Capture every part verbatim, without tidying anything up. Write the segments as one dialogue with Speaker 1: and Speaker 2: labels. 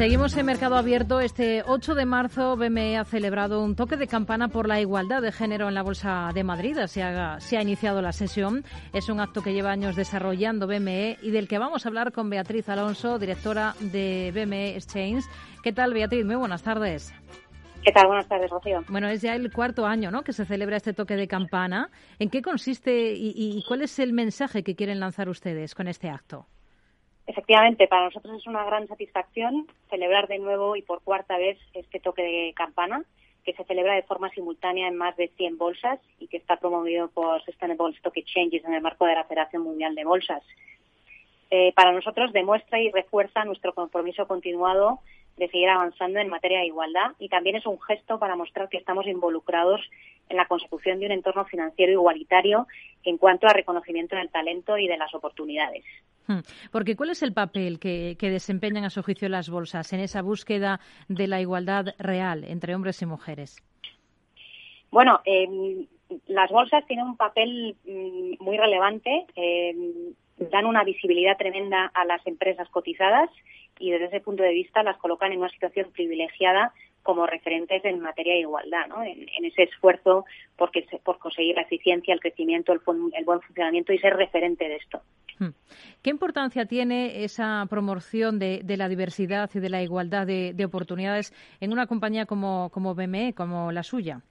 Speaker 1: Seguimos en Mercado Abierto. Este ocho de marzo, B M E ha celebrado un toque de campana por la igualdad de género en la Bolsa de Madrid. Se ha, se ha iniciado la sesión. Es un acto que lleva años desarrollando B M E y del que vamos a hablar con Beatriz Alonso, directora de B M E Exchange. ¿Qué tal, Beatriz? Muy buenas tardes.
Speaker 2: ¿Qué tal? Buenas tardes, Rocío.
Speaker 1: Bueno, es ya el cuarto año, ¿no?, que se celebra este toque de campana. ¿En qué consiste y, y cuál es el mensaje que quieren lanzar ustedes con este acto?
Speaker 2: Efectivamente, para nosotros es una gran satisfacción celebrar de nuevo y por cuarta vez este toque de campana, que se celebra de forma simultánea en más de cien bolsas y que está promovido por Sustainable Stock Exchanges en el marco de la Federación Mundial de Bolsas. Eh, para nosotros demuestra y refuerza nuestro compromiso continuado de seguir avanzando en materia de igualdad y también es un gesto para mostrar que estamos involucrados en la consecución de un entorno financiero igualitario en cuanto a reconocimiento del talento y de las oportunidades.
Speaker 1: Porque ¿cuál es el papel que, que desempeñan a su juicio las bolsas en esa búsqueda de la igualdad real entre hombres y mujeres?
Speaker 2: Bueno, eh, las bolsas tienen un papel mm, muy relevante, eh, dan una visibilidad tremenda a las empresas cotizadas y desde ese punto de vista las colocan en una situación privilegiada como referentes en materia de igualdad, ¿no? En, en ese esfuerzo por, que, por conseguir la eficiencia, el crecimiento, el, el buen funcionamiento y ser referente de esto.
Speaker 1: ¿Qué importancia tiene esa promoción de, de la diversidad y de la igualdad de, de oportunidades en una compañía como, como B M E, como la suya?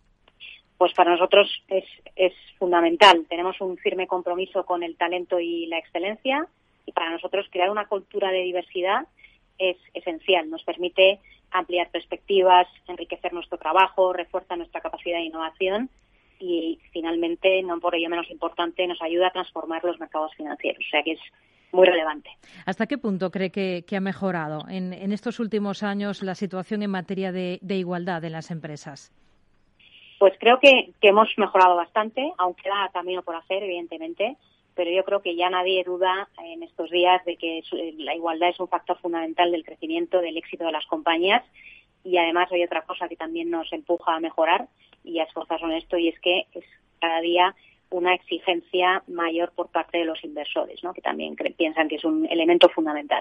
Speaker 2: Pues para nosotros es, es fundamental. Tenemos un firme compromiso con el talento y la excelencia y para nosotros crear una cultura de diversidad es esencial. Nos permite ampliar perspectivas, enriquecer nuestro trabajo, refuerza nuestra capacidad de innovación y finalmente, no por ello menos importante, nos ayuda a transformar los mercados financieros. O sea que es muy relevante.
Speaker 1: ¿Hasta qué punto cree que, que ha mejorado en, en estos últimos años la situación en materia de, de igualdad en las empresas?
Speaker 2: Pues creo que, que hemos mejorado bastante, aunque queda camino por hacer, evidentemente, pero yo creo que ya nadie duda en estos días de que la igualdad es un factor fundamental del crecimiento, del éxito de las compañías y además hay otra cosa que también nos empuja a mejorar y a esforzarnos en esto y es que es cada día una exigencia mayor por parte de los inversores, ¿no?, que también creen, piensan que es un elemento fundamental.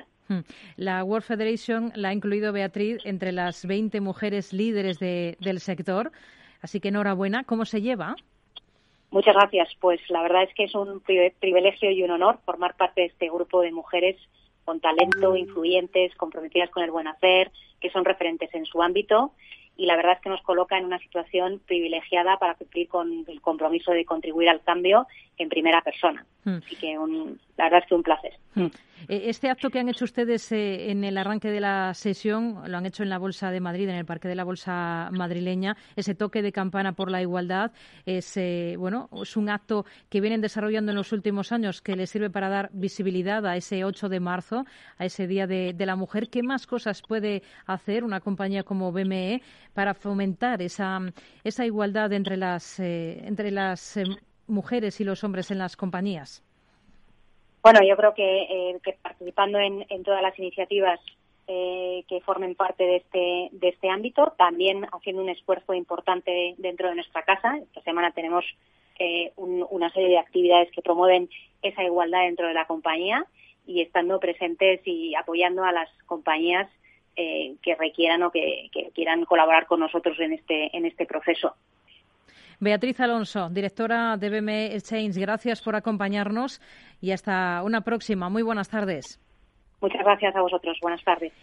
Speaker 1: La World Federation la ha incluido, Beatriz, entre las veinte mujeres líderes de, del sector, así que enhorabuena. ¿Cómo se lleva?
Speaker 2: Muchas gracias. Pues la verdad es que es un privilegio y un honor formar parte de este grupo de mujeres con talento, influyentes, comprometidas con el buen hacer, que son referentes en su ámbito y la verdad es que nos coloca en una situación privilegiada para cumplir con el compromiso de contribuir al cambio en primera persona. Mm. Así que un, la verdad es que un placer.
Speaker 1: Mm. Este acto que han hecho ustedes eh, en el arranque de la sesión, lo han hecho en la Bolsa de Madrid, en el Parque de la Bolsa madrileña, ese toque de campana por la igualdad, es, eh, bueno, es un acto que vienen desarrollando en los últimos años que les sirve para dar visibilidad a ese ocho de marzo, a ese Día de, de la Mujer. ¿Qué más cosas puede hacer una compañía como B M E para fomentar esa, esa igualdad entre las, eh, entre las eh, mujeres y los hombres en las compañías?
Speaker 2: Bueno, yo creo que, eh, que participando en, en todas las iniciativas eh, que formen parte de este, de este ámbito, también haciendo un esfuerzo importante dentro de nuestra casa. Esta semana tenemos eh, un, una serie de actividades que promueven esa igualdad dentro de la compañía y estando presentes y apoyando a las compañías eh, que requieran o que, que quieran colaborar con nosotros en este, en este proceso.
Speaker 1: Beatriz Alonso, directora de B M E Exchange, gracias por acompañarnos y hasta una próxima. Muy buenas tardes.
Speaker 2: Muchas gracias a vosotros. Buenas tardes.